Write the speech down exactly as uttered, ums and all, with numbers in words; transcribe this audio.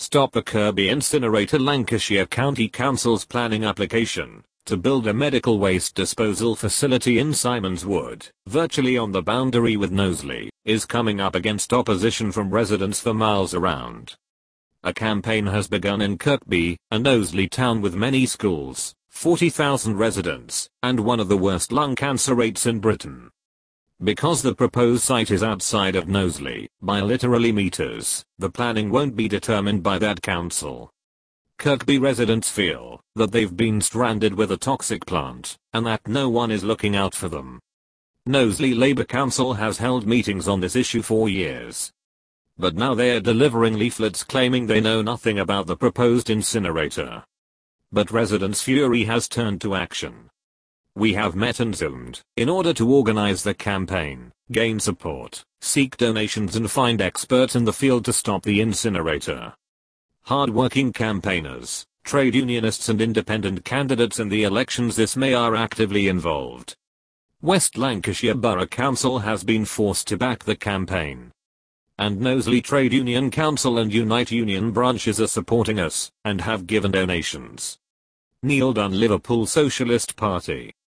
stop the Kirkby incinerator. Lancashire County Council's planning application to build a medical waste disposal facility in Simons Wood, virtually on the boundary with Knowsley, is coming up against opposition from residents for miles around. A campaign has begun in Kirkby, a Knowsley town with many schools, forty thousand residents, and one of the worst lung cancer rates in Britain. Because the proposed site is outside of Knowsley, by literally meters, the planning won't be determined by that council. Kirkby residents feel that they've been stranded with a toxic plant, and that no one is looking out for them. Knowsley Labour Council has held meetings on this issue for years. But now they're delivering leaflets claiming they know nothing about the proposed incinerator. But residents' fury has turned to action. We have met and Zoomed in order to organize the campaign, gain support, seek donations and find experts in the field to stop the incinerator. Hard-working campaigners, trade unionists and independent candidates in the elections this May are actively involved. West Lancashire Borough Council has been forced to back the campaign. And Knowsley Trade Union Council and Unite Union branches are supporting us and have given donations. Neil Dunn, Liverpool Socialist Party.